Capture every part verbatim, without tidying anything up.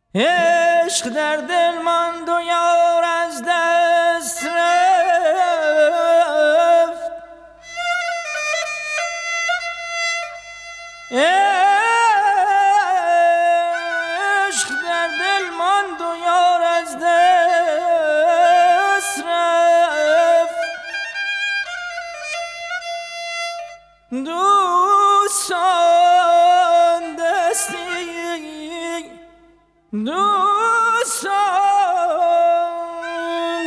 عشق در دل ماند و یار از دست رفت. عشق در دل ماند و یار از دست رفت. دوستان دستی دوستان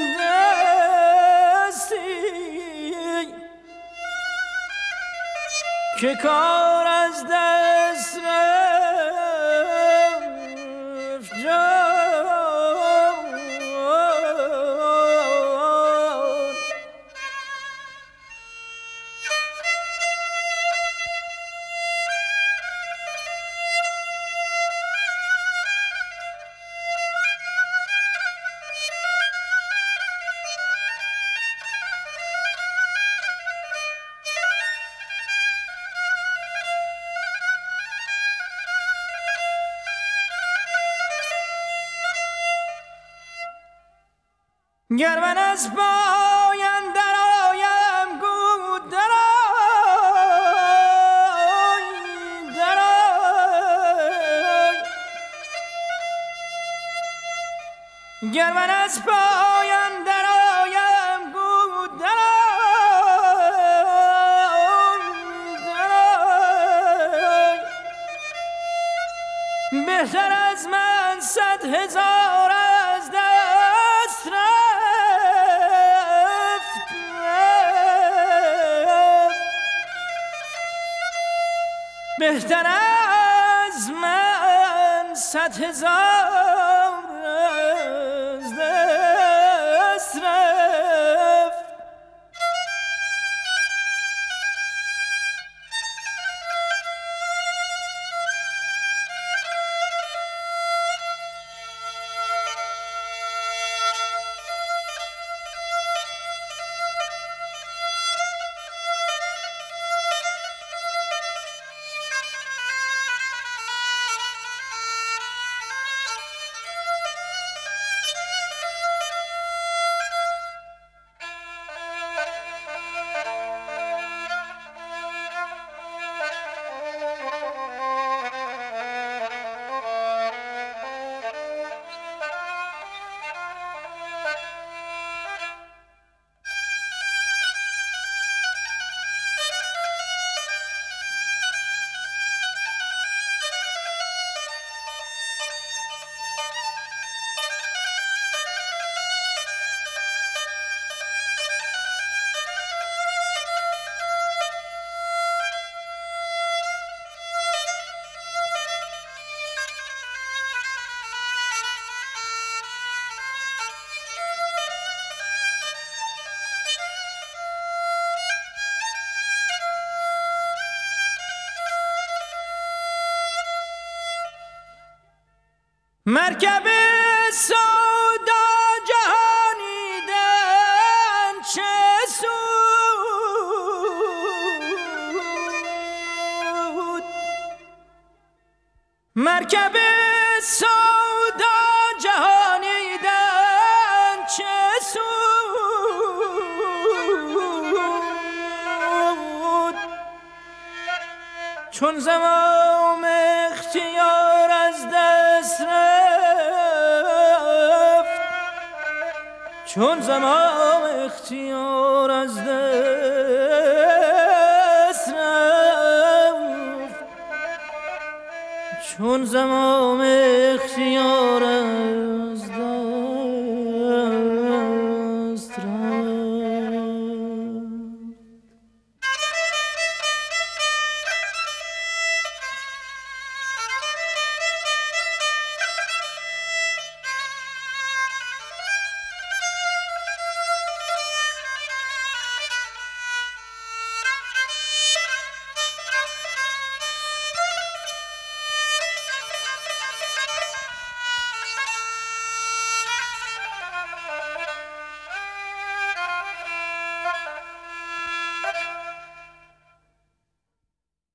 دستی که کار از دست رفت. جان گر من از پایم در آیم گو درآی درآی. گر من از پایم در آیم گو درآی درآی. بهتر از من صد هزار از دست رفت. بهتر از من صد هزار از دست رفت. مرکب سودا جهانیدن چه سود. مرکب سودا جهانیدن چه سود. چون زمام اختیار از دست رفت. چون زمام اختیار از دست رفت. چون زمام اختیار